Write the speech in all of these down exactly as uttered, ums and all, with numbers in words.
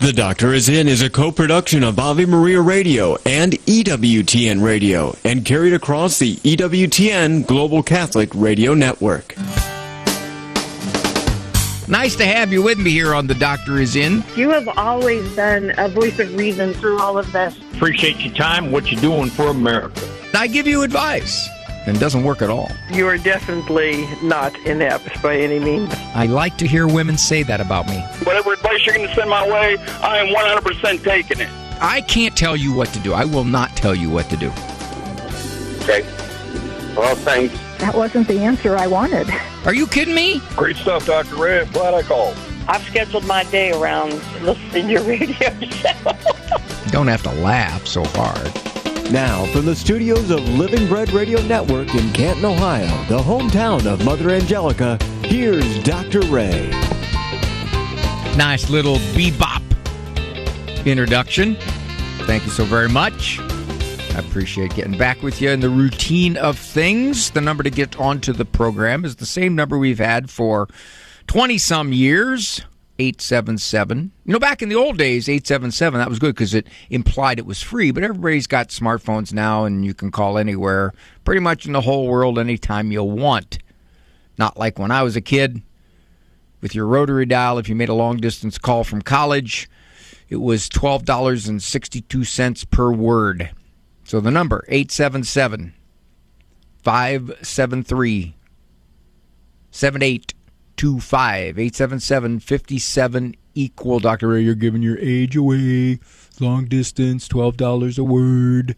The Doctor Is In is a co-production of Ave Maria Radio and E W T N Radio and carried across the E W T N Global Catholic Radio Network. Nice to have you with me here on The Doctor Is In. You have always been a voice of reason through all of this. Appreciate your time, what you're doing for America. I give you advice, and it doesn't work at all. You are definitely not inept by any means. I like to hear women say that about me. Whatever advice you're going to send my way, I am one hundred percent taking it. I can't tell you what to do. I will not tell you what to do. Okay. Well, thanks. That wasn't the answer I wanted. Are you kidding me? Great stuff, Doctor Ray. I'm glad I called. I've scheduled my day around listening to your radio show. You don't have to laugh so hard. Now, from the studios of Living Bread Radio Network in Canton, Ohio, the hometown of Mother Angelica, here's Doctor Ray. Nice little bebop introduction. Thank you so very much. I appreciate getting back with you in the routine of things. The number to get onto the program is the same number we've had for twenty-some years, eight seven seven. You know, back in the old days, eight seven seven, that was good because it implied it was free, but everybody's got smartphones now, and you can call anywhere, pretty much in the whole world, anytime you want. Not like when I was a kid, with your rotary dial, if you made a long-distance call from college, it was twelve dollars and sixty-two cents per word. So the number, eight seven seven, five seven three, seven eight two five, eight seven seven, five seven, equal. Doctor Ray, you're giving your age away. Long distance, twelve dollars a word.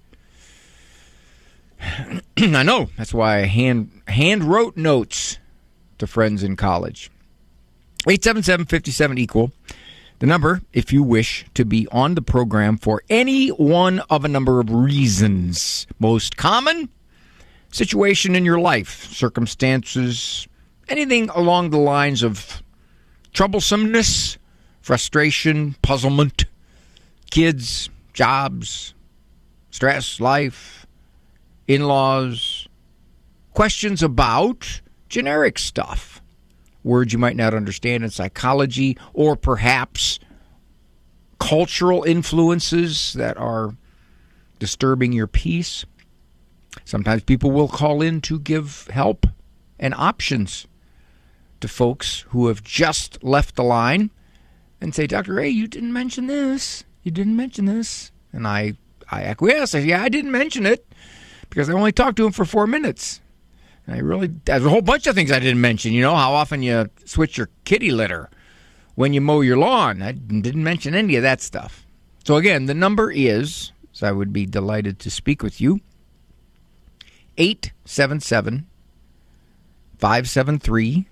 I know. That's why I hand, hand wrote notes to friends in college. eight seven seven, five seven, equal. The number, if you wish to be on the program for any one of a number of reasons. Most common, situation in your life, circumstances, anything along the lines of troublesomeness, frustration, puzzlement, kids, jobs, stress, life, in-laws, questions about generic stuff. Words you might not understand in psychology, or perhaps cultural influences that are disturbing your peace. Sometimes people will call in to give help and options to folks who have just left the line and say, Doctor Ray, you didn't mention this. You didn't mention this. And I, I acquiesce. I say, yeah, I didn't mention it because I only talked to him for four minutes. I really, there's a whole bunch of things I didn't mention. You know, how often you switch your kitty litter when you mow your lawn. I didn't mention any of that stuff. So again, the number is, so I would be delighted to speak with you, eight seven seven, five seven three,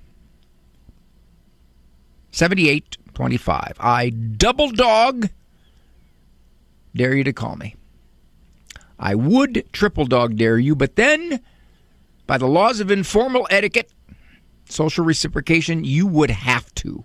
seven eight two five. I double dog dare you to call me. I would triple dog dare you, but then, by the laws of informal etiquette, social reciprocation, you would have to.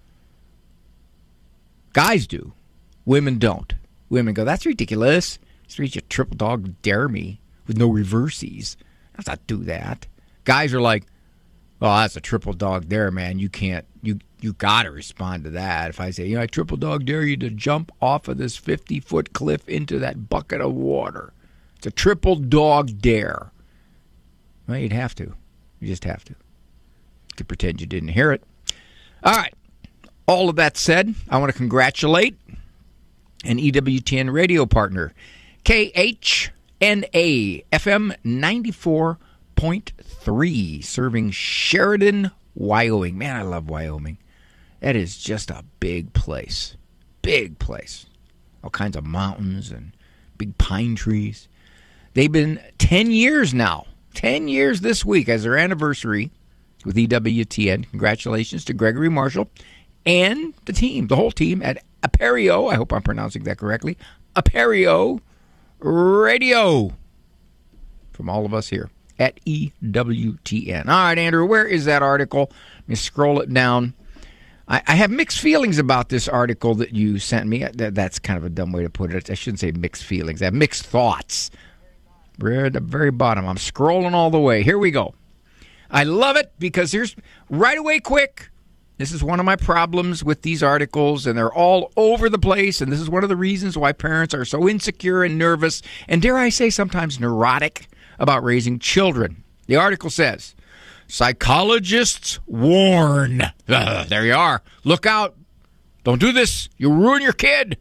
Guys do. Women don't. Women go, that's ridiculous. Street, you triple dog dare me with no reverses. Let's not do that. Guys are like, oh, that's a triple dog dare, man. You can't, you you got to respond to that. If I say, you know, I triple dog dare you to jump off of this fifty-foot cliff into that bucket of water. It's a triple dog dare. Well, you'd have to. You just have to. You could pretend you didn't hear it. All right. All of that said, I want to congratulate an E W T N radio partner, K H N A F M ninety-four point three, serving Sheridan, Wyoming. Man, I love Wyoming. That is just a big place. Big place. All kinds of mountains and big pine trees. They've been ten years now. ten years this week as their anniversary with E W T N. Congratulations to Gregory Marshall and the team, the whole team at Apereo. I hope I'm pronouncing that correctly. Apereo Radio. From all of us here at E W T N. All right, Andrew, where is that article? Let me scroll it down. I, I have mixed feelings about this article that you sent me. That, that's kind of a dumb way to put it. I shouldn't say mixed feelings. I have mixed thoughts. We're at the very bottom. I'm scrolling all the way. Here we go. I love it because here's right away quick. This is one of my problems with these articles, and they're all over the place, and this is one of the reasons why parents are so insecure and nervous, and dare I say sometimes neurotic about raising children. The article says, psychologists warn. Uh, there you are. Look out. Don't do this. You'll ruin your kid.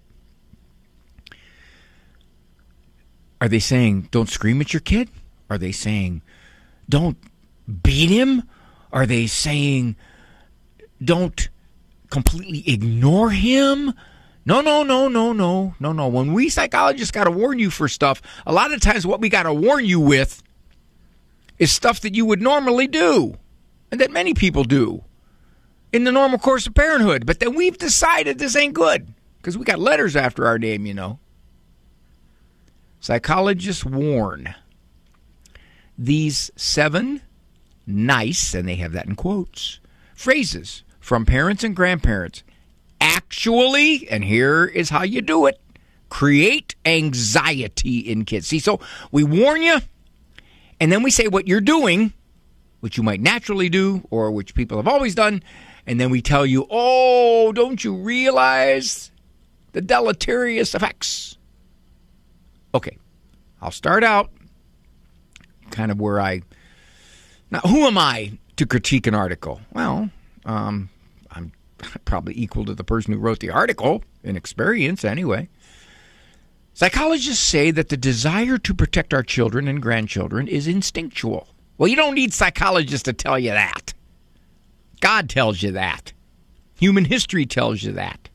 Are they saying don't scream at your kid? Are they saying don't beat him? Are they saying don't completely ignore him? No, no, no, no, no, no, no. When we psychologists got to warn you for stuff, a lot of times what we got to warn you with is stuff that you would normally do and that many people do in the normal course of parenthood. But then we've decided this ain't good because we got letters after our name, you know. Psychologists warn these seven nice, and they have that in quotes, phrases from parents and grandparents actually, and here is how you do it, create anxiety in kids. See, so we warn you, and then we say what you're doing, which you might naturally do, or which people have always done, and then we tell you, oh, don't you realize the deleterious effects? Okay, I'll start out kind of where I... Now, who am I to critique an article? Well, um, I'm probably equal to the person who wrote the article, in experience anyway. Psychologists say that the desire to protect our children and grandchildren is instinctual. Well, you don't need psychologists to tell you that. God tells you that. Human history tells you that.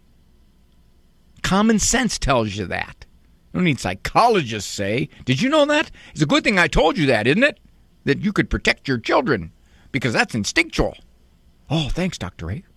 Common sense tells you that. You don't need psychologists say. Did you know that? It's a good thing I told you that, isn't it? That you could protect your children, because that's instinctual. Oh, thanks, Doctor A.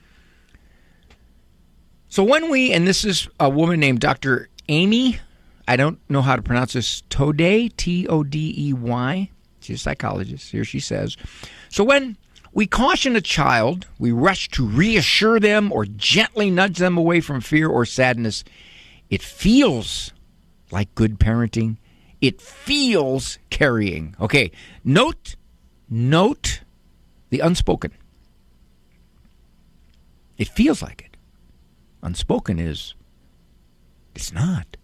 So when we, and this is a woman named Doctor Amy, I don't know how to pronounce this, Todey, T O D E Y. She's a psychologist. Here she says, so when we caution a child, we rush to reassure them or gently nudge them away from fear or sadness. It feels like good parenting. It feels carrying. Okay, note, note the unspoken. It feels like it. Unspoken is, it's not.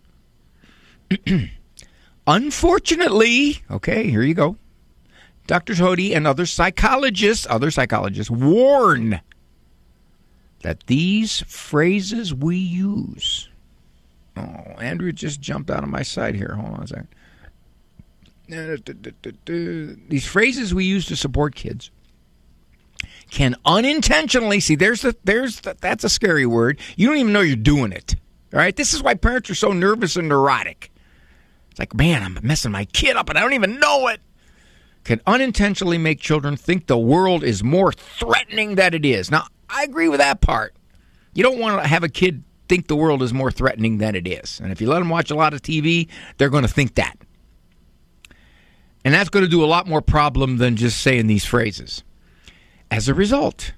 Unfortunately, okay, here you go. Doctor Todey and other psychologists, other psychologists warn that these phrases we use. Oh, Andrew just jumped out of my side here. Hold on a second. These phrases we use to support kids can unintentionally, see, there's the, there's the, that's a scary word. You don't even know you're doing it. All right? This is why parents are so nervous and neurotic. It's like, man, I'm messing my kid up and I don't even know it. Can unintentionally make children think the world is more threatening than it is. Now, I agree with that part. You don't want to have a kid think the world is more threatening than it is. And if you let them watch a lot of T V, they're going to think that. And that's going to do a lot more problem than just saying these phrases. As a result,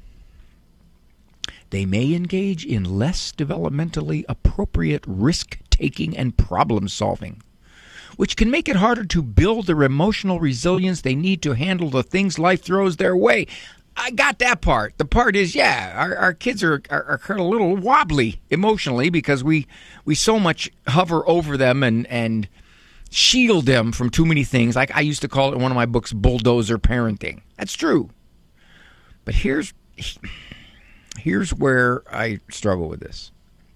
they may engage in less developmentally appropriate risk-taking and problem-solving, which can make it harder to build their emotional resilience they need to handle the things life throws their way. I got that part. The part is, yeah, our, our kids are, are, are kind of a little wobbly emotionally because we we so much hover over them and, and shield them from too many things. Like I used to call it in one of my books, bulldozer parenting. That's true. But here's here's where I struggle with this.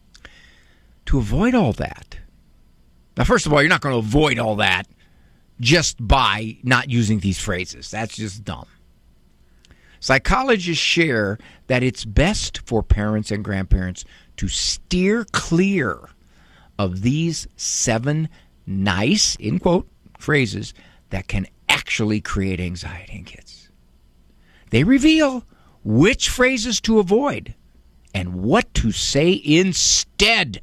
To avoid all that, now, first of all, you're not going to avoid all that just by not using these phrases. That's just dumb. Psychologists share that it's best for parents and grandparents to steer clear of these seven nice, in quote, phrases that can actually create anxiety in kids. They reveal which phrases to avoid and what to say instead,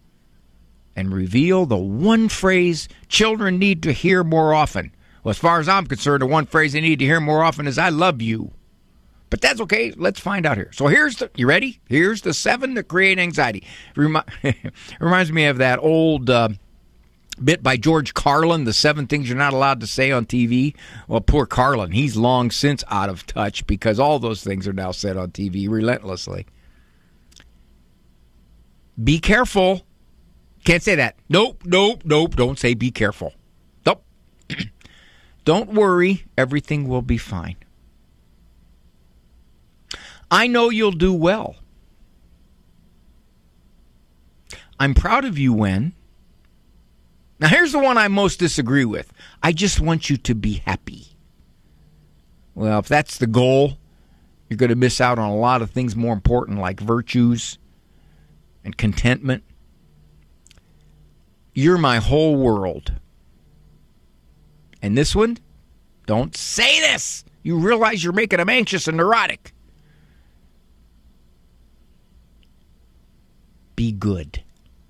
and reveal the one phrase children need to hear more often. Well, as far as I'm concerned, the one phrase they need to hear more often is, I love you. But that's okay. Let's find out here. So here's the, you ready? Here's the seven that create anxiety. Remi- Reminds me of that old uh, bit by George Carlin, The Seven Things You're Not Allowed to Say on T V. Well, poor Carlin, he's long since out of touch because all those things are now said on T V relentlessly. Be careful. Can't say that. Nope, nope, nope. Don't say be careful. Nope. Don't worry. Everything will be fine. I know you'll do well. I'm proud of you when. Now, here's the one I most disagree with. I just want you to be happy. Well, if that's the goal, you're going to miss out on a lot of things more important like virtues and contentment. You're my whole world. And this one, don't say this. You realize you're making them anxious and neurotic. Be good.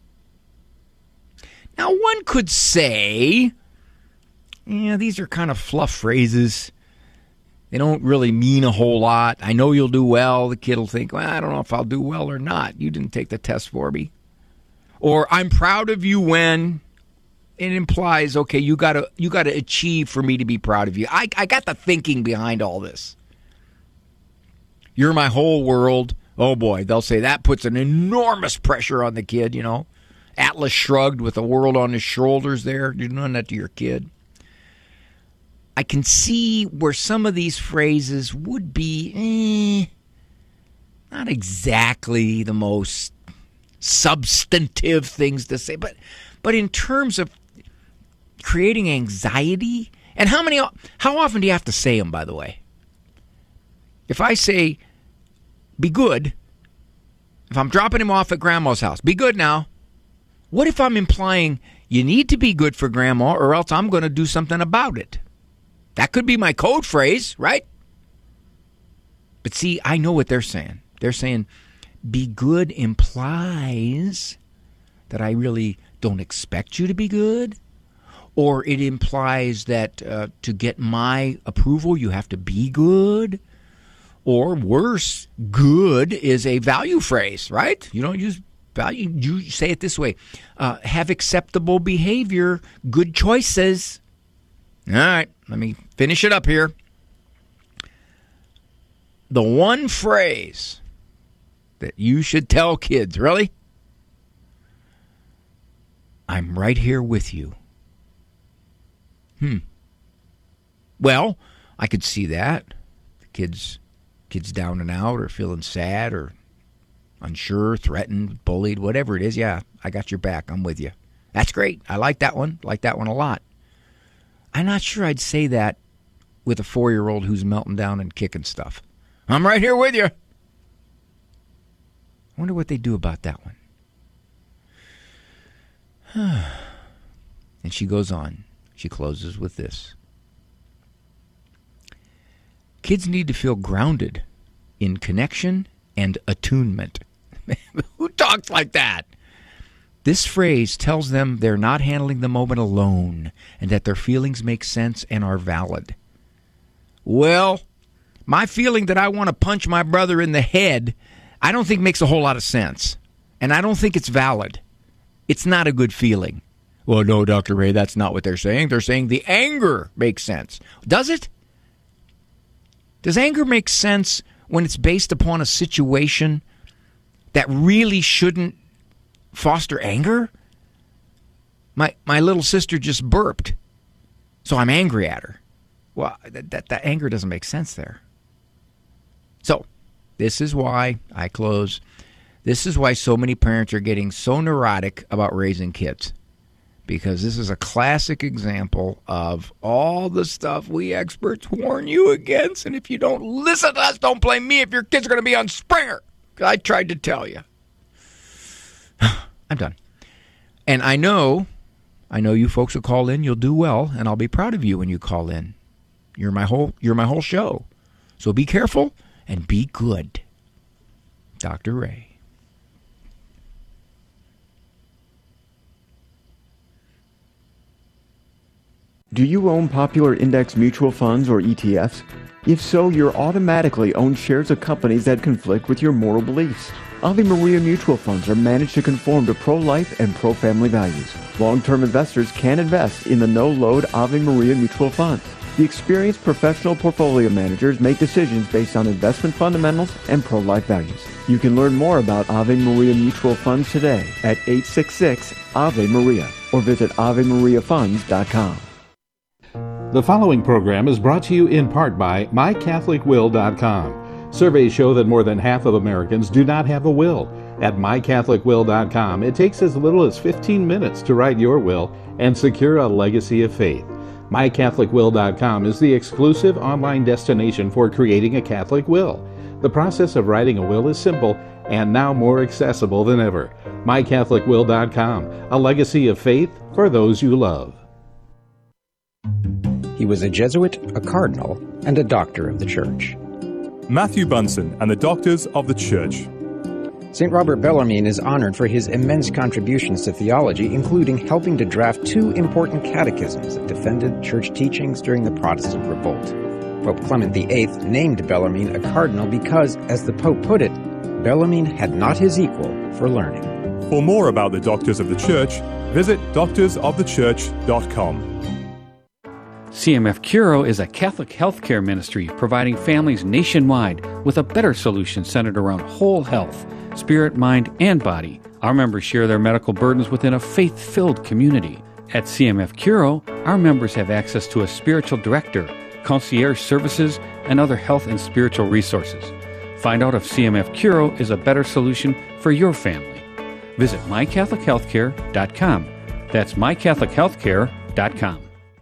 Now, one could say, yeah, these are kind of fluff phrases. They don't really mean a whole lot. I know you'll do well. The kid will think, well, I don't know if I'll do well or not. You didn't take the test for me. Or I'm proud of you when it implies, okay, you gotta you gotta achieve for me to be proud of you. I, I got the thinking behind all this. You're my whole world. Oh boy, they'll say that puts an enormous pressure on the kid, you know. Atlas Shrugged with the world on his shoulders there. You're doing that to your kid. I can see where some of these phrases would be eh, not exactly the most substantive things to say, but but in terms of creating anxiety, and how many, how often do you have to say them, by the way? If I say, be good, if I'm dropping him off at grandma's house, be good now. What if I'm implying you need to be good for grandma or else I'm going to do something about it? That could be my code phrase, right? But see, I know what they're saying. They're saying, be good implies that I really don't expect you to be good, or it implies that uh, to get my approval, you have to be good, or worse, good is a value phrase, right? You don't use value. You say it this way, uh, have acceptable behavior, good choices. All right, let me finish it up here. The one phrase that you should tell kids, really? I'm right here with you. Hmm. Well, I could see that. The kids, kids down and out or feeling sad or unsure, threatened, bullied, whatever it is. Yeah, I got your back. I'm with you. That's great. I like that one. Like that one a lot. I'm not sure I'd say that with a four-year-old who's melting down and kicking stuff. I'm right here with you. I wonder what they do about that one. And she goes on. She closes with this. Kids need to feel grounded in connection and attunement. Who talks like that? This phrase tells them they're not handling the moment alone and that their feelings make sense and are valid. Well, my feeling that I want to punch my brother in the head, I don't think makes a whole lot of sense. And I don't think it's valid. It's not a good feeling. Well, no, Doctor Ray, that's not what they're saying. They're saying the anger makes sense. Does it? Does anger make sense when it's based upon a situation that really shouldn't foster anger? My my little sister just burped, so I'm angry at her. Well, that, that, that anger doesn't make sense there. So, this is why I close. This is why so many parents are getting so neurotic about raising kids. Because this is a classic example of all the stuff we experts warn you against. And if you don't listen to us, don't blame me if your kids are going to be on Springer. I tried to tell you. I'm done. And I know, I know you folks will call in. You'll do well, and I'll be proud of you when you call in. You're my whole, you're my whole show. So be careful and be good. Doctor Ray. Do you own popular index mutual funds or E T Fs? If so, you're automatically own shares of companies that conflict with your moral beliefs. Ave Maria mutual funds are managed to conform to pro-life and pro-family values. Long-term investors can invest in the no-load Ave Maria mutual funds. The experienced professional portfolio managers make decisions based on investment fundamentals and pro-life values. You can learn more about Ave Maria mutual funds today at eight six six Ave Maria or visit ave maria funds dot com. The following program is brought to you in part by my catholic will dot com. Surveys show that more than half of Americans do not have a will. At my catholic will dot com, it takes as little as fifteen minutes to write your will and secure a legacy of faith. my catholic will dot com is the exclusive online destination for creating a Catholic will. The process of writing a will is simple and now more accessible than ever. my catholic will dot com, a legacy of faith for those you love. He was a Jesuit, a cardinal, and a doctor of the Church. Matthew Bunson and the Doctors of the Church. Saint Robert Bellarmine is honored for his immense contributions to theology, including helping to draft two important catechisms that defended church teachings during the Protestant Revolt. Pope Clement the Eighth named Bellarmine a cardinal because, as the Pope put it, Bellarmine had not his equal for learning. For more about the Doctors of the Church, visit doctors of the church dot com. C M F Curo is a Catholic healthcare ministry providing families nationwide with a better solution centered around whole health, spirit, mind, and body. Our members share their medical burdens within a faith-filled community. At C M F Curo, our members have access to a spiritual director, concierge services, and other health and spiritual resources. Find out if C M F Curo is a better solution for your family. Visit my catholic healthcare dot com. That's my catholic healthcare dot com.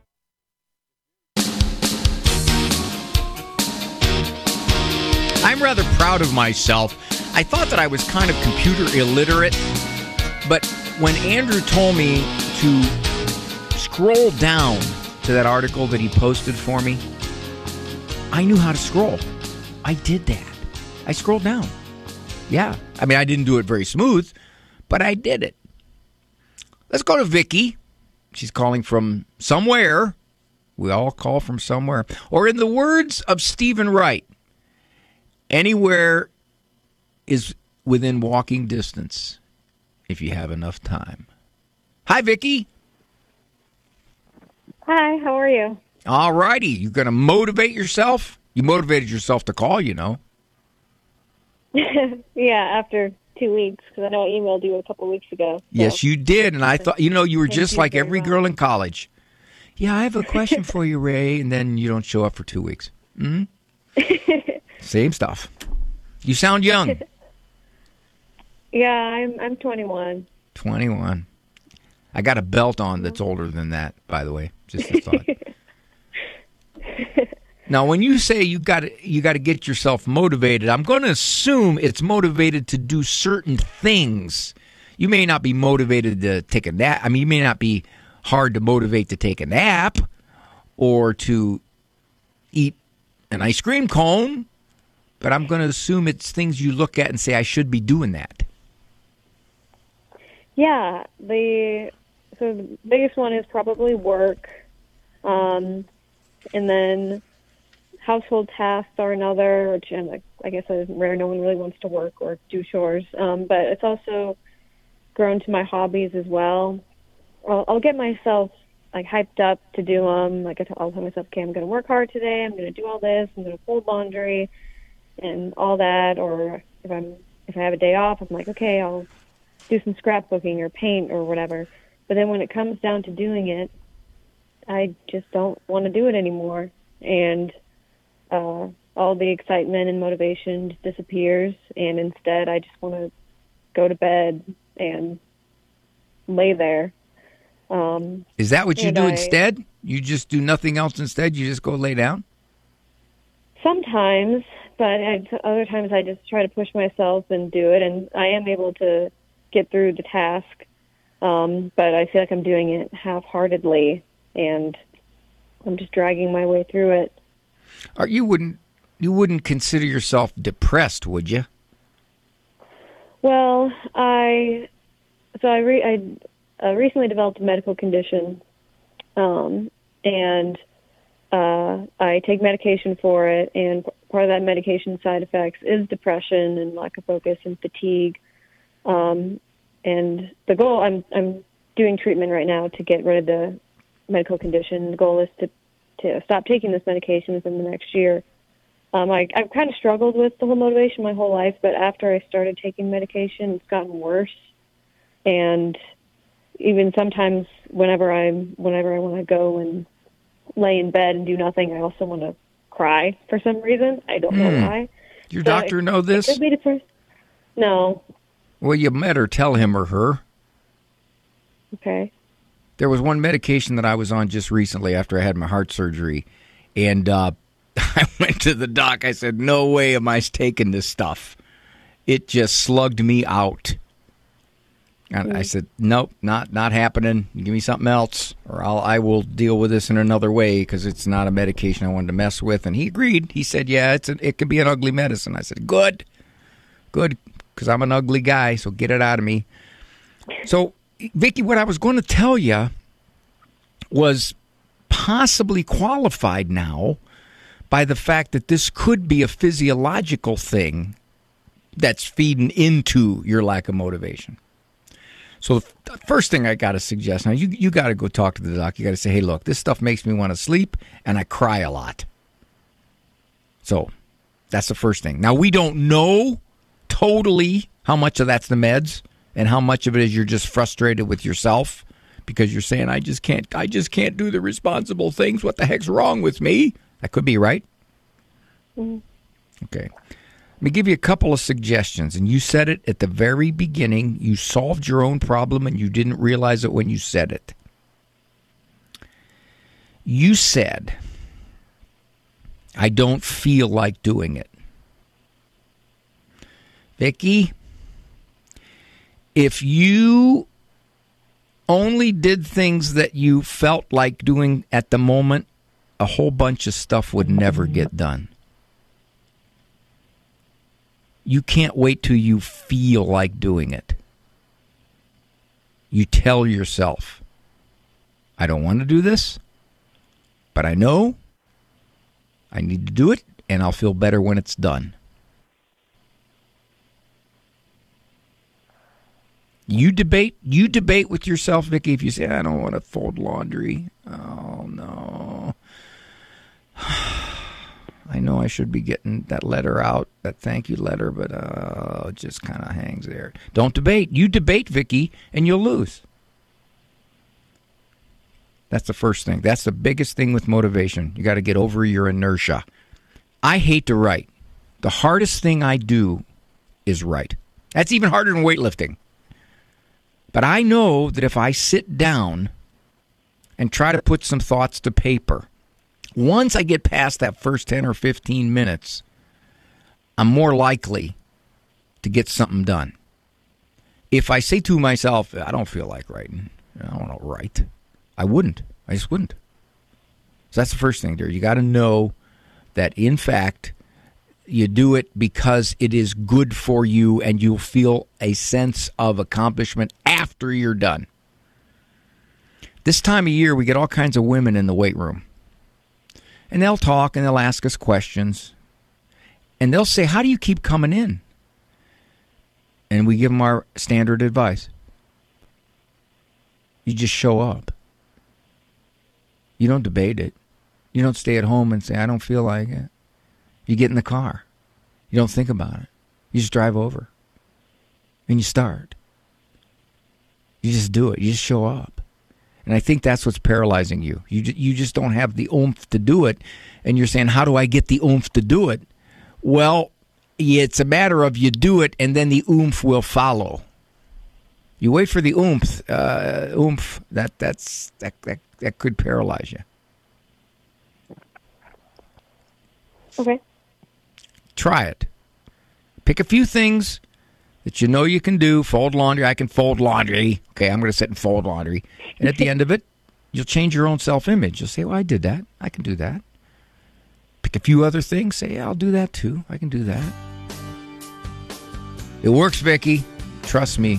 I'm rather proud of myself. I thought that I was kind of computer illiterate, but when Andrew told me to scroll down to that article that he posted for me, I knew how to scroll. I did that. I scrolled down. Yeah. I mean, I didn't do it very smooth, but I did it. Let's go to Vicky. She's calling from somewhere. We all call from somewhere. Or in the words of Stephen Wright, anywhere is within walking distance if you have enough time. Hi, Vicky. Hi, how are you? All righty. You going to motivate yourself? You motivated yourself to call, you know. Yeah, after two weeks, because I know I emailed you a couple weeks ago. So. Yes, you did, and I thought, you know, you were Thank just you like every much. girl in college. Yeah, I have a question for you, Ray, and then you don't show up for two weeks. Mm-hmm. Same stuff. You sound young. Yeah, I'm I'm twenty-one. twenty-one. I got a belt on that's older than that, by the way. Just a thought. Now, when you say you got to, you got to get yourself motivated, I'm going to assume it's motivated to do certain things. You may not be motivated to take a nap. I mean, you may not be hard to motivate to take a nap or to eat an ice cream cone, but I'm going to assume it's things you look at and say, I should be doing that. Yeah, the so the biggest one is probably work, um, and then household tasks are another, which I'm, I guess is rare. No one really wants to work or do chores, um, but it's also grown to my hobbies as well. I'll, I'll get myself like hyped up to do them. Like I'll tell myself, okay, I'm going to work hard today. I'm going to do all this. I'm going to fold laundry and all that. Or if I'm if I have a day off, I'm like, okay, I'll do some scrapbooking or paint or whatever. But then when it comes down to doing it, I just don't want to do it anymore. And uh, all the excitement and motivation just disappears. And instead, I just want to go to bed and lay there. Um, Is that what you do I, instead? You just do nothing else instead? You just go lay down? Sometimes, but I, other times I just try to push myself and do it. And I am able to get through the task. Um, but I feel like I'm doing it half-heartedly, and I'm just dragging my way through it. Or you wouldn't you wouldn't consider yourself depressed, would you? Well, I so I re, I uh, recently developed a medical condition, um, and uh, uh, I take medication for it, and part of that medication side effects is depression and lack of focus and fatigue. Um, and the goal, I'm I'm doing treatment right now to get rid of the medical condition. The goal is to, to stop taking this medication within the next year. Um, I, I've kind of struggled with the whole motivation my whole life, but after I started taking medication, it's gotten worse. And even sometimes whenever I'm, whenever I want to go and lay in bed and do nothing, I also want to cry for some reason. I don't know Hmm. why. Your So doctor it- know this? It could be depressed. No. Well, you better tell him or her. Okay. There was one medication that I was on just recently after I had my heart surgery, and uh, I went to the doc. I said, no way am I taking this stuff. It just slugged me out. And I said, nope, not not happening. Give me something else, or I'll, I will deal with this in another way because it's not a medication I wanted to mess with. And he agreed. He said, yeah, it's a, it could be an ugly medicine. I said, good, good, because I'm an ugly guy, so get it out of me. So, Vicki, what I was going to tell you was possibly qualified now by the fact that this could be a physiological thing that's feeding into your lack of motivation. So the first thing I got to suggest, now you you got to go talk to the doc. You got to say, hey, look, this stuff makes me want to sleep, and I cry a lot. So that's the first thing. Now, we don't know totally how much of that's the meds and how much of it is you're just frustrated with yourself because you're saying, I just can't, I just can't do the responsible things. What the heck's wrong with me? That could be right. Mm-hmm. Okay. Let me give you a couple of suggestions. And you said it at the very beginning. You solved your own problem and you didn't realize it when you said it. You said, I don't feel like doing it. Vicki, if you only did things that you felt like doing at the moment, a whole bunch of stuff would never get done. You can't wait till you feel like doing it. You tell yourself, I don't want to do this, but I know I need to do it, and I'll feel better when it's done. You debate you debate with yourself, Vicki, if you say, I don't want to fold laundry. Oh, no. I know I should be getting that letter out, that thank you letter, but uh, it just kind of hangs there. Don't debate. You debate, Vicki, and you'll lose. That's the first thing. That's the biggest thing with motivation. You got to get over your inertia. I hate to write. The hardest thing I do is write. That's even harder than weightlifting. But I know that if I sit down and try to put some thoughts to paper, once I get past that first ten or fifteen minutes, I'm more likely to get something done. If I say to myself, I don't feel like writing, I don't want to write, I wouldn't. I just wouldn't. So that's the first thing there. You got to know that, in fact, you do it because it is good for you and you'll feel a sense of accomplishment after you're done. This time of year, we get all kinds of women in the weight room. And they'll talk and they'll ask us questions. And they'll say, how do you keep coming in? And we give them our standard advice. You just show up. You don't debate it. You don't stay at home and say, I don't feel like it. You get in the car. You don't think about it. You just drive over. And you start. You just do it. You just show up. And I think that's what's paralyzing you. You you just don't have the oomph to do it. And you're saying, how do I get the oomph to do it? Well, it's a matter of you do it and then the oomph will follow. You wait for the oomph. Uh, oomph, that, that's, that, that, that could paralyze you. Okay. Try it. Pick a few things that you know you can do. Fold laundry. I can fold laundry. Okay, I'm going to sit and fold laundry. And at the end of it, you'll change your own self-image. You'll say, well, I did that. I can do that. Pick a few other things. Say, yeah, I'll do that too. I can do that. It works, Vicki. Trust me.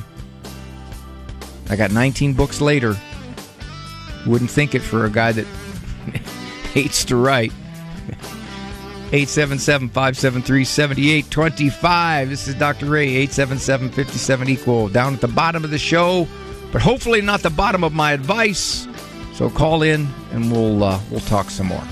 I got nineteen books later. Wouldn't think it for a guy that hates to write. eight seven seven, five seven three, seven eight two five. This is Doctor Ray, eight seven seven, five seven equal. Down at the bottom of the show, but hopefully not the bottom of my advice. So call in and we'll uh, we'll talk some more.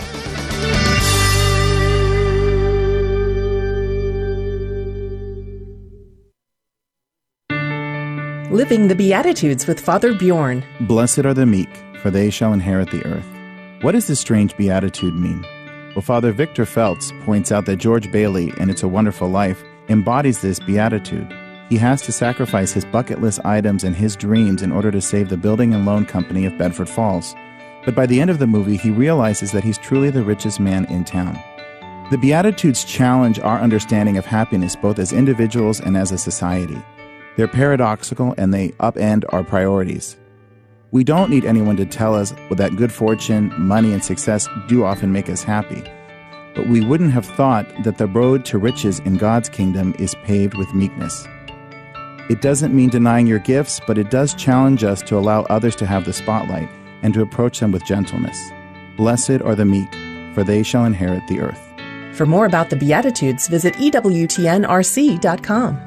Living the Beatitudes with Father Bjorn. Blessed are the meek, for they shall inherit the earth. What does this strange beatitude mean? Well, Father Victor Feltz points out that George Bailey, in It's a Wonderful Life, embodies this beatitude. He has to sacrifice his bucket list items and his dreams in order to save the building and loan company of Bedford Falls. But by the end of the movie, he realizes that he's truly the richest man in town. The Beatitudes challenge our understanding of happiness both as individuals and as a society. They're paradoxical and they upend our priorities. We don't need anyone to tell us that good fortune, money, and success do often make us happy. But we wouldn't have thought that the road to riches in God's kingdom is paved with meekness. It doesn't mean denying your gifts, but it does challenge us to allow others to have the spotlight and to approach them with gentleness. Blessed are the meek, for they shall inherit the earth. For more about the Beatitudes, visit E W T N R C dot com.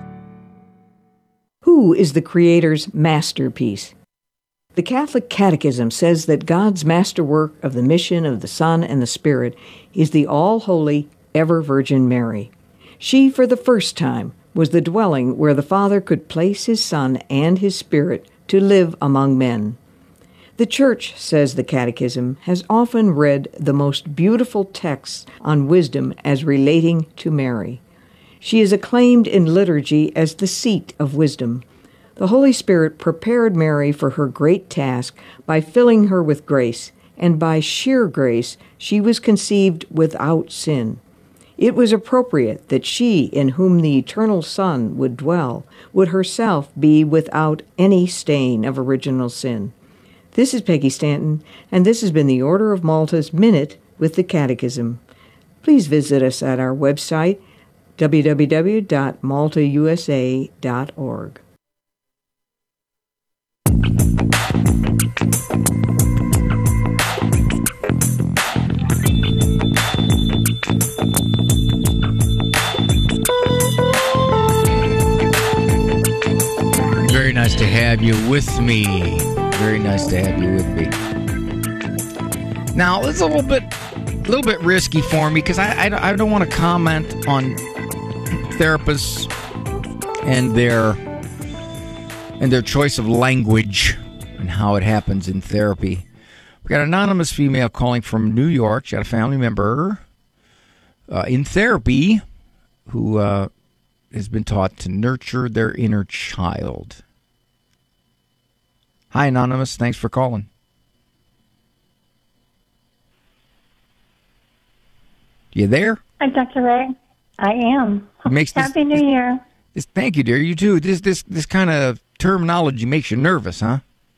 Who is the Creator's masterpiece? The Catholic Catechism says that God's masterwork of the mission of the Son and the Spirit is the all-holy, ever-Virgin Mary. She, for the first time, was the dwelling where the Father could place His Son and His Spirit to live among men. The Church, says the Catechism, has often read the most beautiful texts on wisdom as relating to Mary. She is acclaimed in liturgy as the seat of wisdom. The Holy Spirit prepared Mary for her great task by filling her with grace, and by sheer grace she was conceived without sin. It was appropriate that she, in whom the eternal Son would dwell, would herself be without any stain of original sin. This is Peggy Stanton, and this has been the Order of Malta's Minute with the Catechism. Please visit us at our website, w w w dot malta u s a dot org. Very nice to have you with me. Very nice to have you with me. Now, it's a little bit, a little bit risky for me because I, I, I don't want to comment on therapists and their and their choice of language and how it happens in therapy. We got an anonymous female calling from New York. She got a family member uh, in therapy who uh, has been taught to nurture their inner child. Hi, anonymous. Thanks for calling. You there? Hi, Doctor Ray. I am. Makes this, Happy New Year. This, thank you, dear. You too. This this this kind of terminology makes you nervous, huh?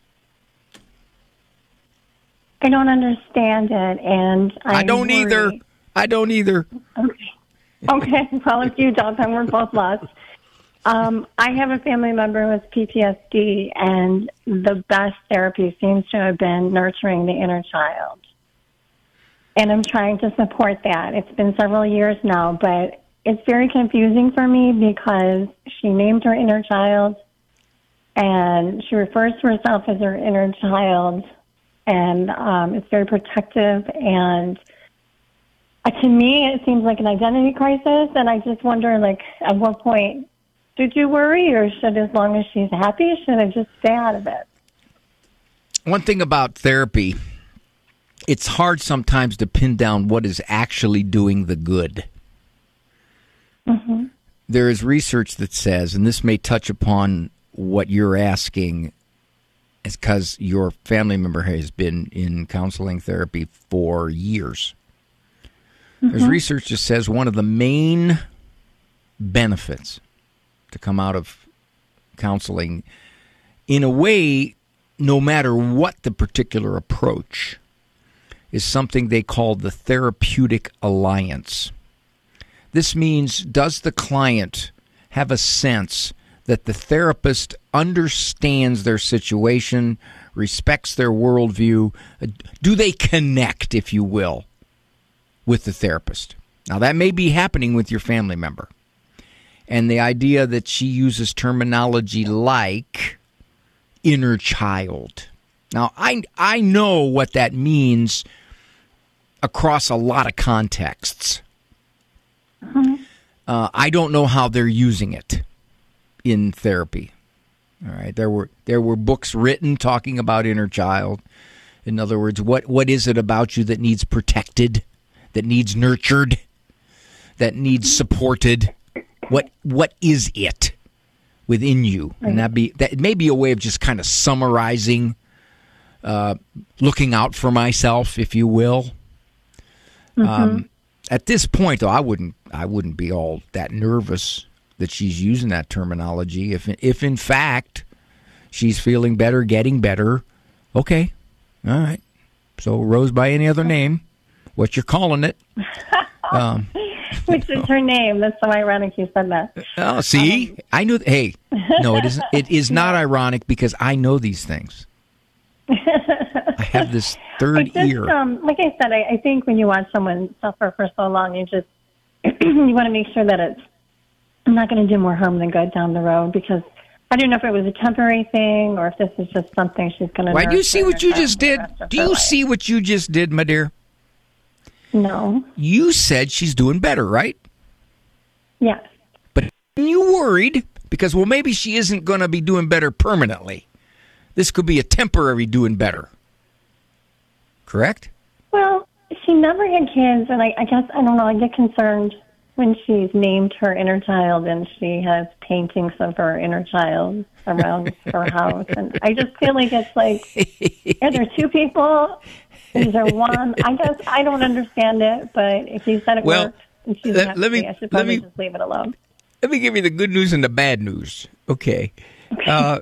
I don't understand it, and I'm I don't worried. either. I don't either. Okay. Okay. Well, if you don't, then we're both lost. Um, I have a family member with P T S D, and the best therapy seems to have been nurturing the inner child. And I'm trying to support that. It's been several years now, but it's very confusing for me because she named her inner child, and she refers to herself as her inner child, and um, it's very protective. And uh, to me, it seems like an identity crisis, and I just wonder, like, at what point should you worry, or should, as long as she's happy, should I just stay out of it? One thing about therapy, it's hard sometimes to pin down what is actually doing the good. Mm-hmm. There is research that says, and this may touch upon what you're asking, is because your family member has been in counseling therapy for years. Mm-hmm. There's research that says one of the main benefits to come out of counseling, in a way, no matter what the particular approach, is something they call the therapeutic alliance. This means, does the client have a sense that the therapist understands their situation, respects their worldview. Do they connect, if you will, with the therapist? Now, that may be happening with your family member. And the idea that she uses terminology like inner child. Now, I, I know what that means across a lot of contexts. Mm-hmm. Uh, I don't know how they're using it in therapy. All right, there were there were books written talking about inner child. In other words, what what is it about you that needs protected, that needs nurtured, that needs supported? What what is it within you? And that be that may be a way of just kind of summarizing, uh, looking out for myself, if you will. Mm-hmm. Um, at this point, though, I wouldn't I wouldn't be all that nervous that she's using that terminology. If if in fact she's feeling better, getting better, okay, all right. So Rose by any other name, what you're calling it? Um, Which is her name? That's so ironic you said that. Oh, see, um, I knew. Hey, no, it isn't. It is not ironic because I know these things. I have this third just, ear. Um, like I said, I, I think when you watch someone suffer for so long, you just you want to make sure that it's not going to do more harm than good down the road. Because I don't know if it was a temporary thing or if this is just something she's going to. Why do you see what you just did? Do you life. see what you just did, my dear? No. You said she's doing better, right? Yes. But you worried because, well, maybe she isn't going to be doing better permanently. This could be a temporary doing better. Correct? Well, she never had kids, and I, I guess, I don't know, I get concerned when she's named her inner child and she has paintings of her inner child around her house. And I just feel like it's like, are there two people? Is there one? I guess I don't understand it, but if you said it well, worked and she's let, happy, let me, I should probably let me, just leave it alone. Let me give you the good news and the bad news. Okay. okay. Uh,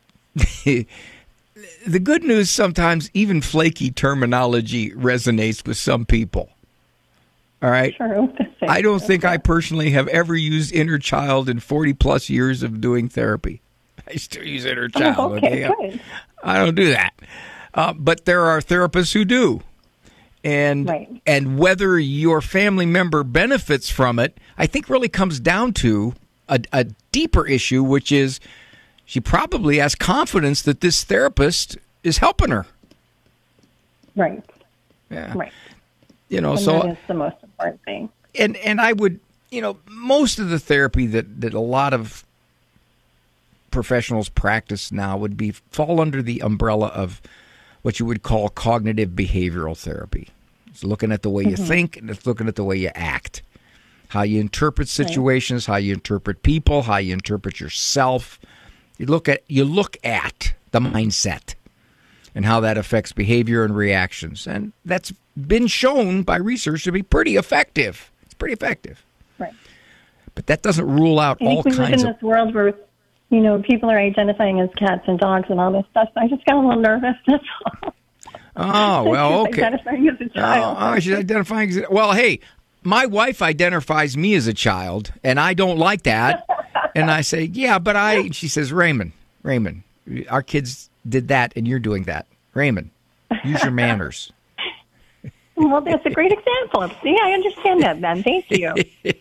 the good news, sometimes even flaky terminology resonates with some people. All right? True. I don't think I personally have ever used inner child in forty plus years of doing therapy. I still use inner child. Oh, okay, okay? good. I don't do that. Uh, but there are therapists who do. And right. and whether your family member benefits from it, I think really comes down to a, a deeper issue, which is she probably has confidence that this therapist is helping her. Right. Yeah. Right. You know, and so that is the most important thing. And and I would, you know, most of the therapy that, that a lot of professionals practice now would be fall under the umbrella of what you would call cognitive behavioral therapy. It's looking at the way you mm-hmm. think, and it's looking at the way you act, how you interpret situations, right. how you interpret people, how you interpret yourself. You look at you look at the mindset and how that affects behavior and reactions, and that's been shown by research to be pretty effective. It's pretty effective, right? But that doesn't rule out I all think we kinds live in of. this world where, you know, people are identifying as cats and dogs and all this stuff. So I just got a little nervous. That's all. Oh, well, she's okay. Identifying as a child. Oh, oh, she's identifying as a, well, hey, my wife identifies me as a child, and I don't like that. And I say, yeah, but I, she says, Raymond, Raymond, our kids did that, and you're doing that. Raymond, use your manners. Well, that's a great example. See, I understand that, then. Thank you.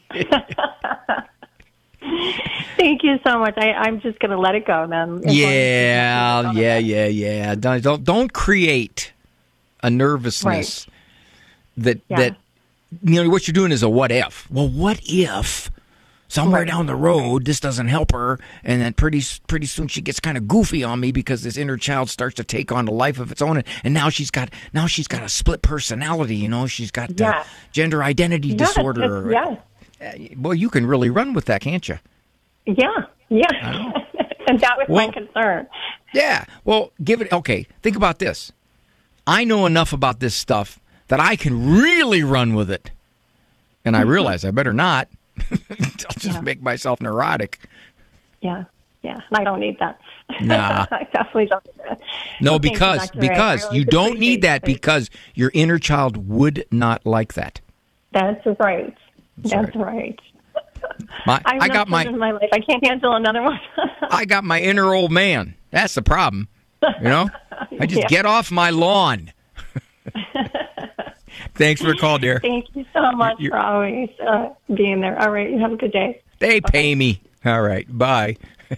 Thank you so much. I, I'm just going to let it go then. Yeah, yeah, yeah, yeah. Don't, don't don't create a nervousness right. that yeah. that you know what you're doing is a what if. Well, what if somewhere right. down the road this doesn't help her, and then pretty pretty soon she gets kind of goofy on me because this inner child starts to take on a life of its own, and, and now she's got now she's got a split personality. You know, she's got yeah. uh, gender identity yes, disorder. Yes. Well, you can really run with that, can't you? Yeah, yeah. And that was well, my concern. Yeah. Well, give it, okay, think about this. I know enough about this stuff that I can really run with it. And I realize I better not. I'll just yeah. make myself neurotic. Yeah, yeah. I don't need that. Nah. I definitely don't need that. No, well, because you, because really you don't need that because your inner child would not like that. That's right. That's, That's right. right. My, I, I got my in my life. I can't handle another one. I got my inner old man. That's the problem. You know, I just Yeah. get off my lawn. Thanks for the call, dear. Thank you so much You're- for always uh, being there. All right, you have a good day. They pay me. All right, bye.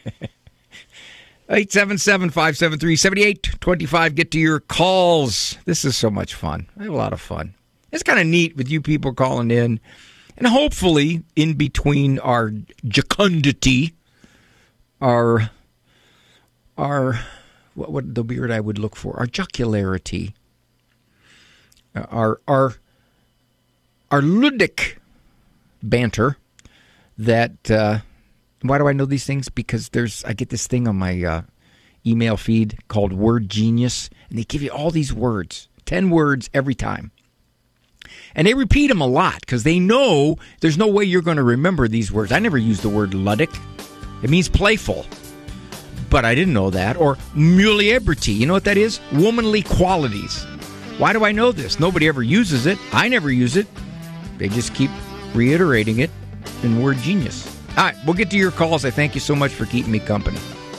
eight seven seven, five seven three, seven eight two five. Get to your calls. This is so much fun. I have a lot of fun. It's kind of neat with you people calling in. And hopefully, in between our jocundity, our, our, what would the word I would look for? Our jocularity, uh, our, our, our ludic banter that, uh, why do I know these things? Because there's, I get this thing on my uh, email feed called Word Genius, and they give you all these words, ten words every time. And they repeat them a lot because they know there's no way you're going to remember these words. I never used the word ludic. It means playful. But I didn't know that. Or muliebrity. You know what that is? Womanly qualities. Why do I know this? Nobody ever uses it. I never use it. They just keep reiterating it in Word Genius. All right, we'll get to your calls. I thank you so much for keeping me company.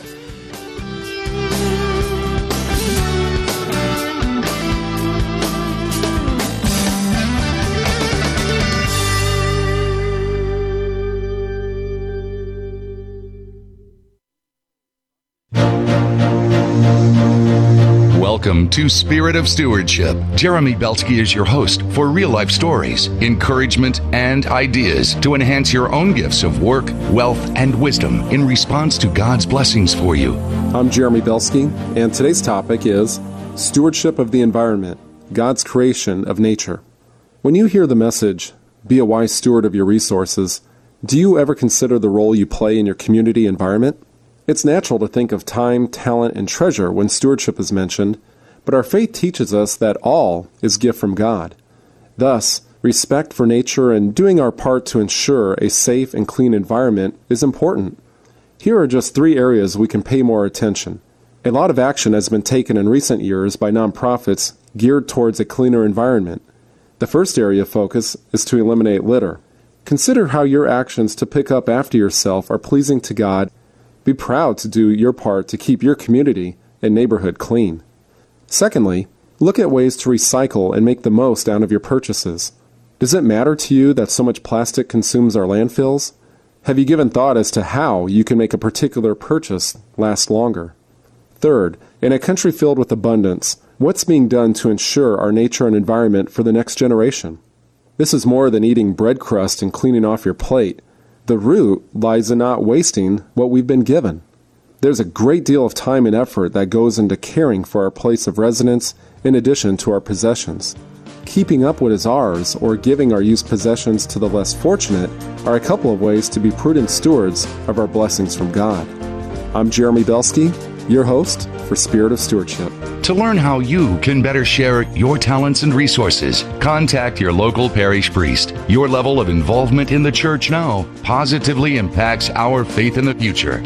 Welcome to Spirit of Stewardship. Jeremy Belsky is your host for real-life stories, encouragement, and ideas to enhance your own gifts of work, wealth, and wisdom in response to God's blessings for you. I'm Jeremy Belsky, and today's topic is Stewardship of the Environment, God's Creation of Nature. When you hear the message, be a wise steward of your resources, do you ever consider the role you play in your community environment? It's natural to think of time, talent, and treasure when stewardship is mentioned, but our faith teaches us that all is gift from God. Thus, respect for nature and doing our part to ensure a safe and clean environment is important. Here are just three areas we can pay more attention. A lot of action has been taken in recent years by nonprofits geared towards a cleaner environment. The first area of focus is to eliminate litter. Consider how your actions to pick up after yourself are pleasing to God. Be proud to do your part to keep your community and neighborhood clean. Secondly, look at ways to recycle and make the most out of your purchases. Does it matter to you that so much plastic consumes our landfills? Have you given thought as to how you can make a particular purchase last longer? Third, in a country filled with abundance, what's being done to ensure our nature and environment for the next generation? This is more than eating bread crust and cleaning off your plate. The root lies in not wasting what we've been given. There's a great deal of time and effort that goes into caring for our place of residence in addition to our possessions. Keeping up what is ours or giving our used possessions to the less fortunate are a couple of ways to be prudent stewards of our blessings from God. I'm Jeremy Belsky, your host for Spirit of Stewardship. To learn how you can better share your talents and resources, contact your local parish priest. Your level of involvement in the church now positively impacts our faith in the future.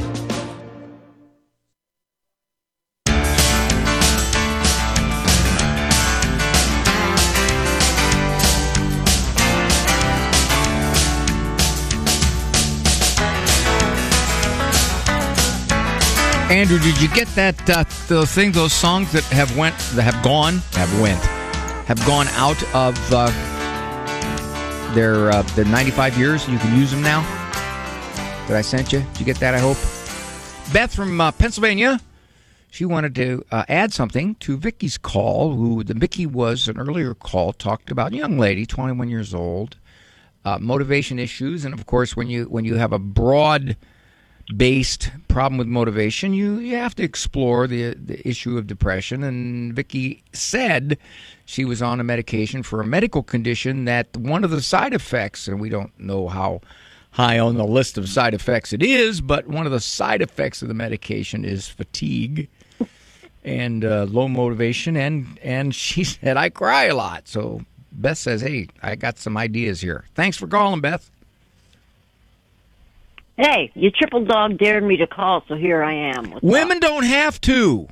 Andrew, did you get that? Uh, those things, those songs that have went, that have gone, have went, have gone out of uh, their uh, their ninety-five years. You can use them now. That I sent you. Did you get that? I hope. Beth from uh, Pennsylvania. She wanted to uh, add something to Vicky's call. Who the Vicky was an earlier call talked about a young lady, twenty-one years old, uh, motivation issues, and of course, when you when you have a broad based problem with motivation, you, you have to explore the the issue of depression. And Vicky said she was on a medication for a medical condition that one of the side effects, and we don't know how high on the list of side effects it is, but one of the side effects of the medication is fatigue and uh, low motivation. And, and she said, I cry a lot. So Beth says, hey, I got some ideas here. Thanks for calling, Beth. Hey, you triple dog dared me to call, so here I am. What's Women up? Don't have to.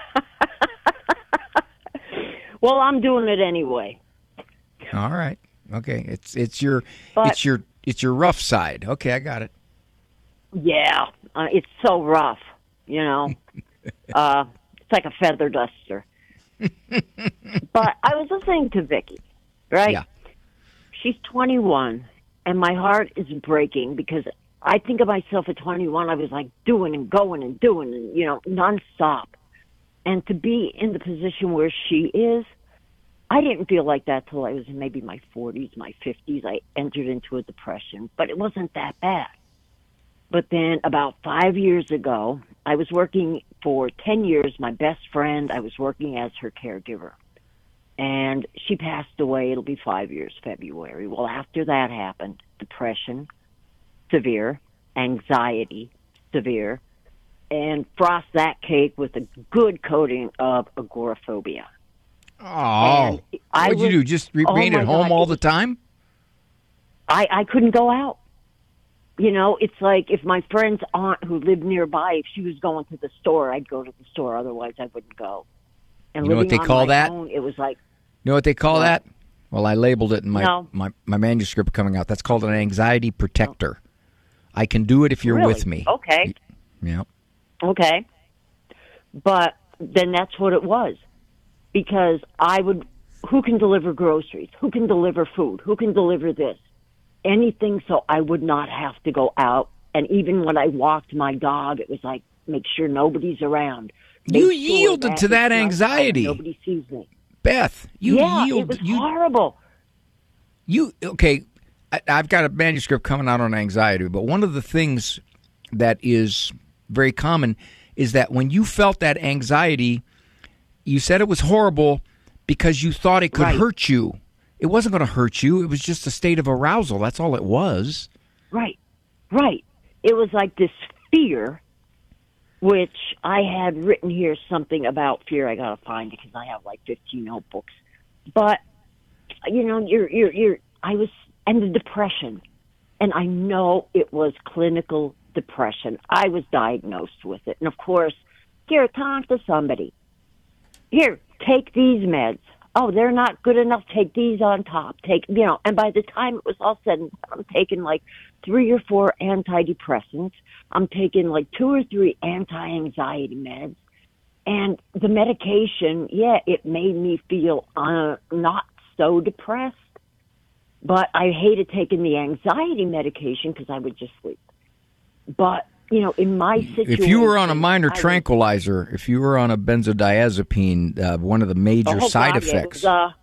Well, I'm doing it anyway. All right. Okay, it's it's your But- it's your it's your rough side. Okay, I got it. Yeah, uh, it's so rough, you know. uh, it's like a feather duster. But I was listening to Vicky, right? Yeah. She's twenty-one, and my heart is breaking because I think of myself at twenty-one. I was like doing and going and doing, and you know, nonstop. And to be in the position where she is, I didn't feel like that till I was in maybe my forties, my fifties. I entered into a depression, but it wasn't that bad. But then about five years ago, I was working for ten years, my best friend, I was working as her caregiver. And she passed away, it'll be five years, February. Well, after that happened, depression, severe, anxiety, severe, and frost that cake with a good coating of agoraphobia. Oh, I what'd you was- do? Just oh remain my at home God, all it the was- time? I, I couldn't go out. You know, it's like if my friend's aunt who lived nearby, if she was going to the store, I'd go to the store. Otherwise, I wouldn't go. And You know what living they on call my that? own, it was like, You know what they call What? that? Well, I labeled it in my, No. my, my manuscript coming out. That's called an anxiety protector. I can do it if you're really? with me. Okay. Yeah. Okay. But then that's what it was. Because I would, who can deliver groceries? Who can deliver food? Who can deliver this? Anything so I would not have to go out. And even when I walked my dog, it was like, make sure nobody's around. Make You sure yielded to it's that nighttime and anxiety. Nobody sees me. Beth, you yeah, yield. it was you, horrible. You okay? I, I've got a manuscript coming out on anxiety, but one of the things that is very common is that when you felt that anxiety, you said it was horrible because you thought it could Right. hurt you. It wasn't going to hurt you. It was just a state of arousal. That's all it was. Right, right. It was like this fear, which I had written here something about fear. I gotta find it because I have like fifteen notebooks. But you know, you're, you're, you're. I was, and the depression, and I know it was clinical depression. I was diagnosed with it, and of course, here, talk to somebody. Here, take these meds. Oh, they're not good enough. Take these on top. Take, you know, and by the time it was all said and done, I'm taking like three or four antidepressants. I'm taking like two or three anti-anxiety meds. And the medication, yeah, it made me feel uh, not so depressed. But I hated taking the anxiety medication because I would just sleep. But, you know, in my situation... If you were on a minor I was- tranquilizer, if you were on a benzodiazepine, uh, one of the major Oh, side God, effects. It was, uh,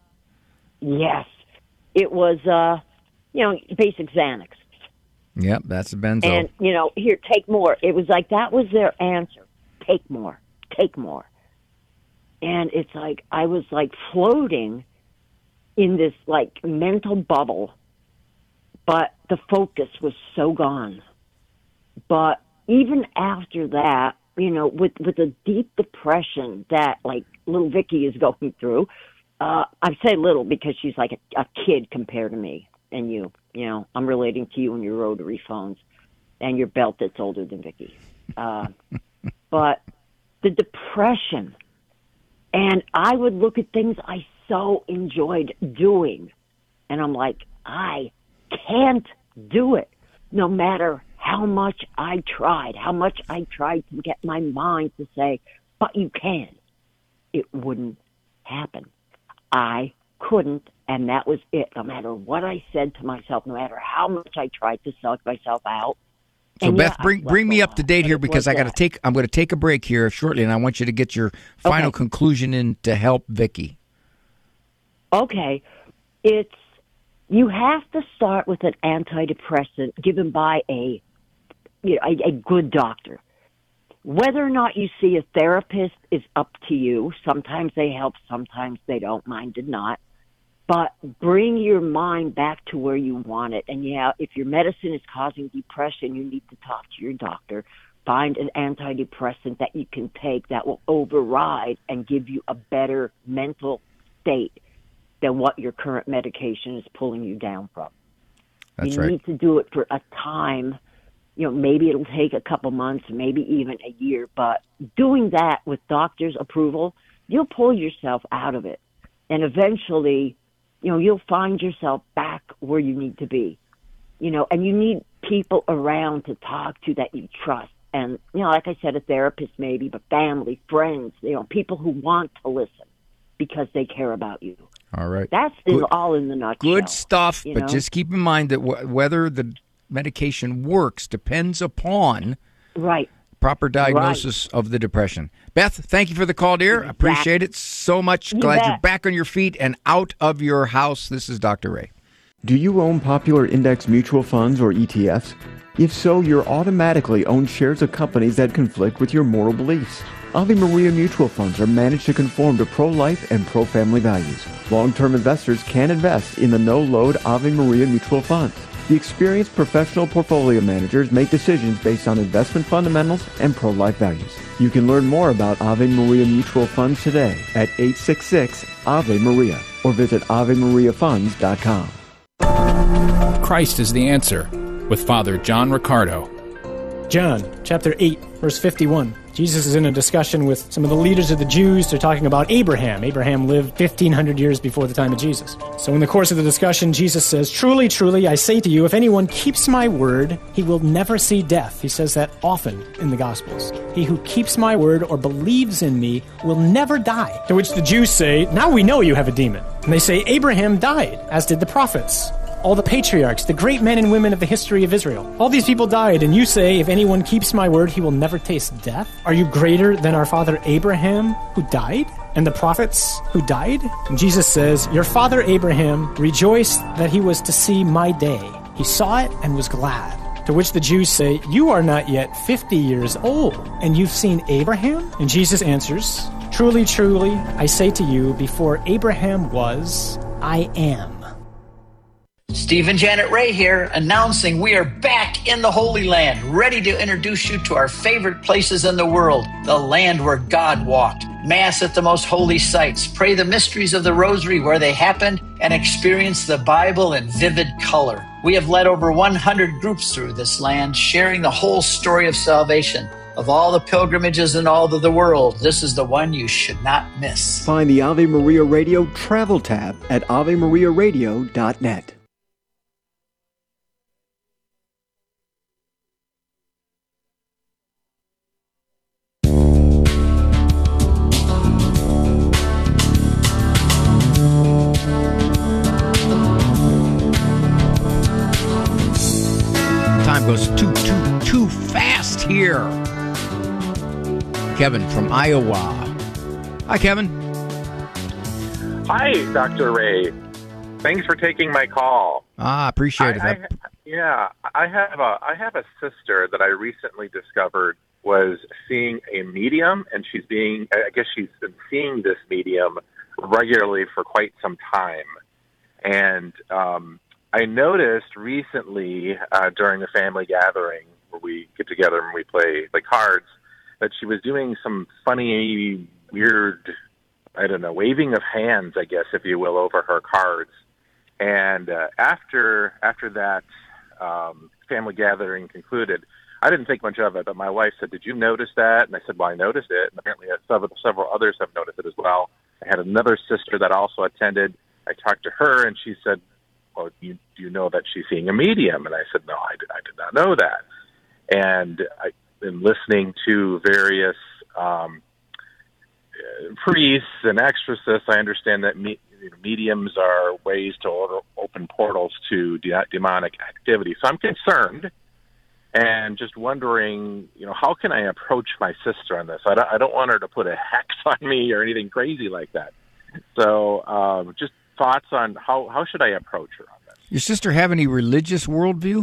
yes. It was, uh, you know, basic Xanax. Yep, that's a benzo. And, you know, here, take more. It was like that was their answer. Take more. Take more. And it's like I was like floating in this like mental bubble, but the focus was so gone. But even after that, you know, with, with the deep depression that like little Vicky is going through, uh, I say little because she's like a, a kid compared to me and you. You know, I'm relating to you and your rotary phones and your belt that's older than Vicky. Uh, but the depression, and I would look at things I so enjoyed doing, and I'm like, I can't do it no matter how much I tried, how much I tried to get my mind to say, but you can. It wouldn't happen. I couldn't, and that was it. No matter what I said to myself, no matter how much I tried to suck myself out. So And Beth, yeah, I bring slept bring me a up to lot, date but here it because was I got to that. take. I'm going to take a break here shortly, and I want you to get your final Okay. conclusion in to help Vicky. Okay, it's you have to start with an antidepressant given by a you know, a, a good doctor. Whether or not you see a therapist is up to you. Sometimes they help, sometimes they don't. Mine did not. But bring your mind back to where you want it. And yeah, if your medicine is causing depression, you need to talk to your doctor. Find an antidepressant that you can take that will override and give you a better mental state than what your current medication is pulling you down from. That's you right. need to do it for a time. You know, maybe it'll take a couple months, maybe even a year, but doing that with doctor's approval, you'll pull yourself out of it. And eventually you know, you'll find yourself back where you need to be, you know, and you need people around to talk to that you trust. And, you know, like I said, a therapist maybe, but family, friends, you know, people who want to listen because they care about you. All right. That's Good. all in the nutshell. Good stuff, you but know? just keep in mind that w- whether the medication works depends upon right. proper diagnosis right. of the depression. Beth, thank you for the call, dear. Exactly. Appreciate it so much. You Glad bet. you're back on your feet and out of your house. This is Doctor Ray. Do you own popular index mutual funds or E T Fs? If so, you're automatically own shares of companies that conflict with your moral beliefs. Ave Maria mutual funds are managed to conform to pro-life and pro-family values. Long-term investors can invest in the no-load Ave Maria mutual funds. The experienced professional portfolio managers make decisions based on investment fundamentals and pro-life values. You can learn more about Ave Maria mutual funds today at eight six six Ave Maria or visit ave maria funds dot com. Christ is the answer, with Father John Riccardo. John, chapter eight, verse fifty-one. Jesus is in a discussion with some of the leaders of the Jews. They're talking about Abraham. Abraham lived fifteen hundred years before the time of Jesus. So in the course of the discussion, Jesus says, "Truly, truly, I say to you, if anyone keeps my word, he will never see death." He says that often in the Gospels. "He who keeps my word or believes in me will never die." To which the Jews say, "Now we know you have a demon." And they say, "Abraham died, as did the prophets. All the patriarchs, the great men and women of the history of Israel. All these people died, and you say, if anyone keeps my word, he will never taste death? Are you greater than our father Abraham, who died? And the prophets who died?" And Jesus says, "Your father Abraham rejoiced that he was to see my day. He saw it and was glad." To which the Jews say, "You are not yet fifty years old, and you've seen Abraham?" And Jesus answers, "Truly, truly, I say to you, before Abraham was, I am." Steve and Janet Ray here, announcing we are back in the Holy Land, ready to introduce you to our favorite places in the world, the land where God walked. Mass at the most holy sites, pray the mysteries of the Rosary where they happened, and experience the Bible in vivid color. We have led over one hundred groups through this land, sharing the whole story of salvation. Of all the pilgrimages in all of the world, this is the one you should not miss. Find the Ave Maria Radio travel tab at ave maria radio dot net. Time goes too, too, too fast here. Kevin from Iowa. Hi, Kevin. Hi, Doctor Ray. Thanks for taking my call. Ah, appreciate it. I, I, yeah, I have a I have a sister that I recently discovered was seeing a medium, and she's being I guess she's been seeing this medium regularly for quite some time, and um, I noticed recently uh, during a family gathering where we get together and we play the cards that she was doing some funny, weird, I don't know, waving of hands, I guess, if you will, over her cards. And uh, after after that um, family gathering concluded, I didn't think much of it, but my wife said, "Did you notice that?" And I said, "Well, I noticed it." And apparently several, several others have noticed it as well. I had another sister that also attended. I talked to her, and she said, "Well, you, do you know that she's seeing a medium?" And I said, "No, I did, I did not know that." And I've been listening to various um, priests and exorcists. I understand that me, mediums are ways to order, open portals to de- demonic activity. So I'm concerned and just wondering, you know, how can I approach my sister on this? I don't, I don't want her to put a hex on me or anything crazy like that. So um, just thoughts on how, how should I approach her on this? Your sister have any religious worldview?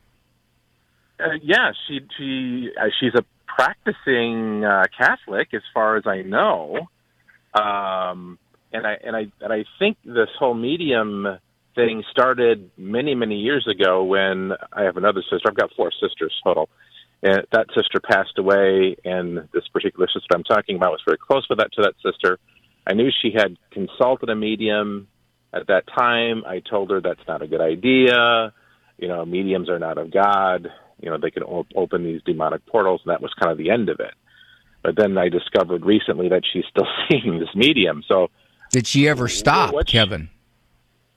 Uh, yeah, she she uh, she's a practicing uh, Catholic, as far as I know, um, and I and I and I think this whole medium thing started many many years ago when I have another sister. I've got four sisters total, and that sister passed away, and this particular sister I'm talking about was very close with that to that sister. I knew she had consulted a medium at that time. I told her that's not a good idea. You know, mediums are not of God. You know, they can op- open these demonic portals, and that was kind of the end of it. But then I discovered recently that she's still seeing this medium. So, did she ever stop, what she, Kevin?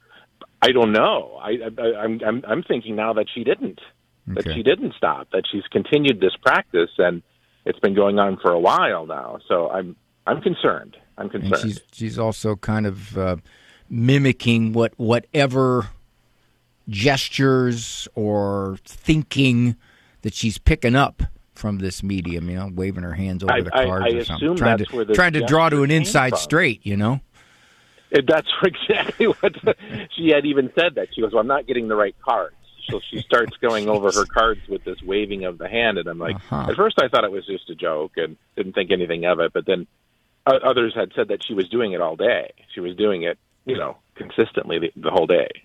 I don't know. I, I, I'm, I'm, I'm thinking now that she didn't, that Okay. she didn't stop, that she's continued this practice, and it's been going on for a while now. So I'm, I'm concerned. I'm concerned. And she's she's also kind of uh, mimicking what whatever gestures or thinking that she's picking up from this medium. You know, waving her hands over I- the I- cards I or assume something, trying that's to where the trying to draw to gesture an came inside from. straight. You know. It, that's exactly what she had even said. That she goes, "Well, I'm not getting the right cards." So she starts going over her cards with this waving of the hand, and I'm like, Uh-huh. at first I thought it was just a joke and didn't think anything of it. But then uh, others had said that she was doing it all day. She was doing it, you know, consistently the, the whole day.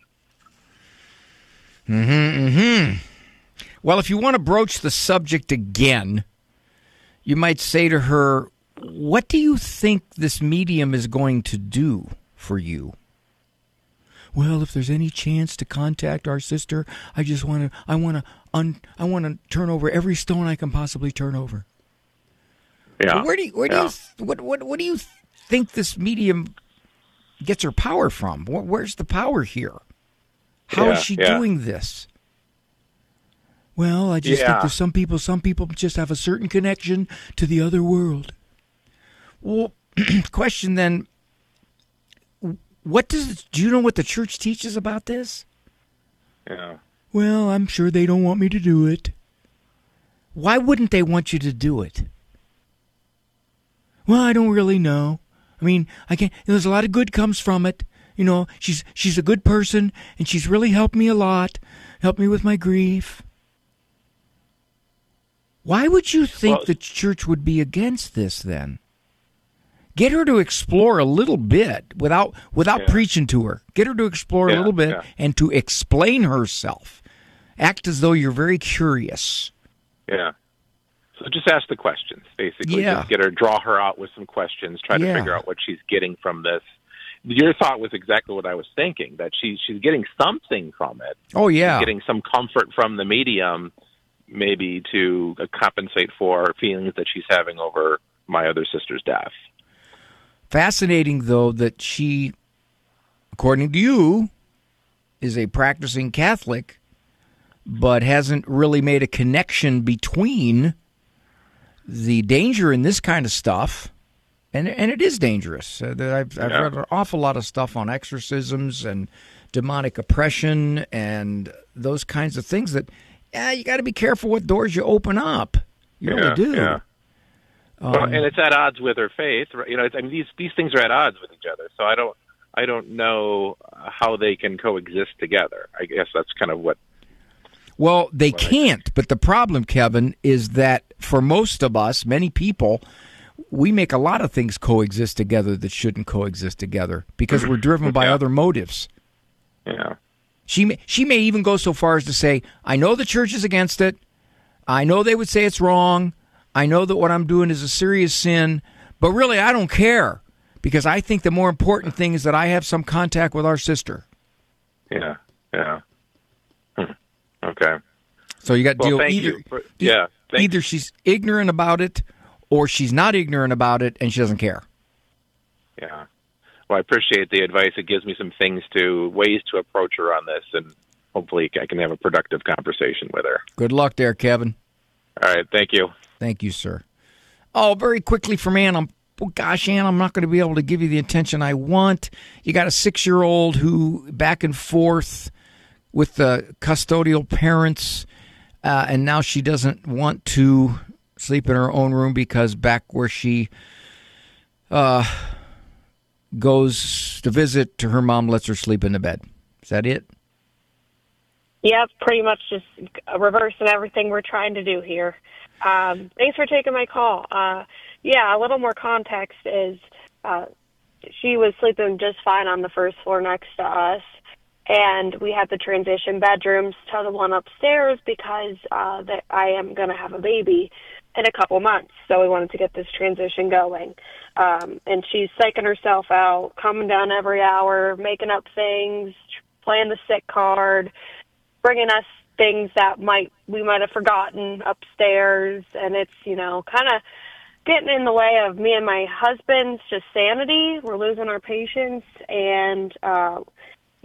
Mm-hmm, mm-hmm. Well, if you want to broach the subject again, you might say to her, what do you think this medium is going to do for you? Well, if there's any chance to contact our sister, I just want to, I want to, un, I want to turn over every stone I can possibly turn over. Yeah. Well, where do you, where yeah. do you, what, what, what do you think this medium gets her power from? Where, where's the power here? How is Yeah, she yeah. doing this? Well, I just Yeah. think there's some people, some people just have a certain connection to the other world. Well, question then, what does, do you know what the church teaches about this? Yeah. Well, I'm sure they don't want me to do it. Why wouldn't they want you to do it? Well, I don't really know. I mean, I can't, there's a lot of good comes from it. You know, she's she's a good person, and she's really helped me a lot, helped me with my grief. Why would you think Well- the church would be against this then? Get her to explore a little bit without without Yeah. preaching to her. Get her to explore a Yeah, little bit yeah. and to explain herself. Act as though you're very curious. Yeah. So just ask the questions, basically. Yeah. Just get her, draw her out with some questions, try to Yeah. figure out what she's getting from this. Your thought was exactly what I was thinking, that she, she's getting something from it. Oh, yeah. She's getting some comfort from the medium, maybe to uh, compensate for feelings that she's having over my other sister's death. Fascinating, though, that she, according to you, is a practicing Catholic, but hasn't really made a connection between the danger in this kind of stuff, and and it is dangerous. Uh, that I've, I've Yeah. read an awful lot of stuff on exorcisms and demonic oppression and those kinds of things that, yeah, you got to be careful what doors you open up. You Yeah, really do. yeah. Um, Well, and it's at odds with her faith. right? You know, it's, I mean, these these things are at odds with each other. So I don't I don't know how they can coexist together. I guess that's kind of what. Well, they can't, but the problem, Kevin, is that for most of us, many people, we make a lot of things coexist together that shouldn't coexist together because we're driven by Yeah. other motives. Yeah. She may, she may even go so far as to say, I know the church is against it. I know they would say it's wrong. I know that what I'm doing is a serious sin, but really I don't care because I think the more important thing is that I have some contact with our sister. Yeah. Yeah. Hmm. Okay. So you got to Well, deal thank either. you for- yeah, thank either she's ignorant about it, or she's not ignorant about it, and she doesn't care. Yeah. Well, I appreciate the advice. It gives me some things to ways to approach her on this, and hopefully I can have a productive conversation with her. Good luck there, Kevin. All right. Thank you. Thank you, sir. Oh, very quickly from Ann. I'm, oh gosh, Ann, I'm not going to be able to give you the attention I want. You got a six-year-old who back and forth with the custodial parents, uh, and now she doesn't want to sleep in her own room because back where she uh, goes to visit, her mom lets her sleep in the bed. Is that it? Yep, pretty much just reversing everything we're trying to do here. Um, thanks for taking my call. Uh, yeah, a little more context is uh, she was sleeping just fine on the first floor next to us, and we had to transition bedrooms to the one upstairs because uh, that I am going to have a baby in a couple months, so we wanted to get this transition going. Um, and she's psyching herself out, coming down every hour, making up things, playing the sick card, bringing us things that might we might have forgotten upstairs, and it's, you know, kind of getting in the way of me and my husband's just sanity. We're losing our patience, and uh, you know,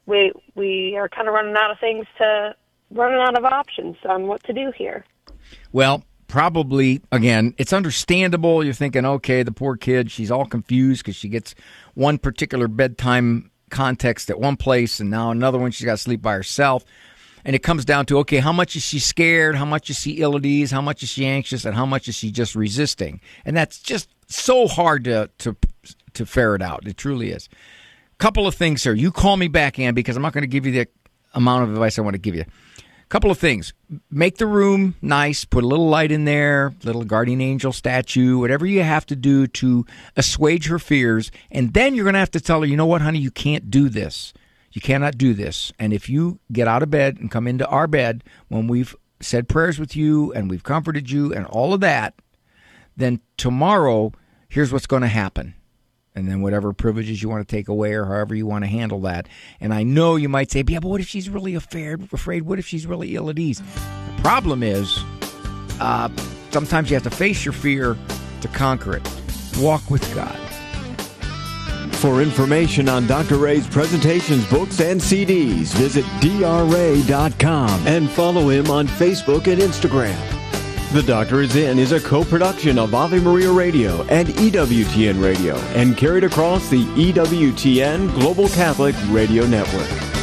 we we are kind of running out of things to running out of options on what to do here. Well, probably, again, it's understandable. You're thinking, okay, the poor kid, she's all confused because she gets one particular bedtime context at one place and now another one she's got to sleep by herself. And it comes down to, okay, how much is she scared? How much is she ill at ease? How much is she anxious? And how much is she just resisting? And that's just so hard to to, to ferret out. It truly is. Couple of things here. You call me back, Ann, because I'm not going to give you the amount of advice I want to give you. Couple of things. Make the room nice. Put a little light in there, little guardian angel statue, whatever you have to do to assuage her fears. And then you're going to have to tell her, you know what, honey, you can't do this. You cannot do this. And if you get out of bed and come into our bed when we've said prayers with you and we've comforted you and all of that, then tomorrow, here's what's going to happen. And then whatever privileges you want to take away or however you want to handle that. And I know you might say, yeah, but what if she's really afraid? afraid? What if she's really ill at ease? The problem is uh, sometimes you have to face your fear to conquer it. Walk with God. For information on Doctor Ray's presentations, books, and C Ds, visit D R ray dot com and follow him on Facebook and Instagram. The Doctor Is In is a co-production of Ave Maria Radio and E W T N Radio and carried across the E W T N Global Catholic Radio Network.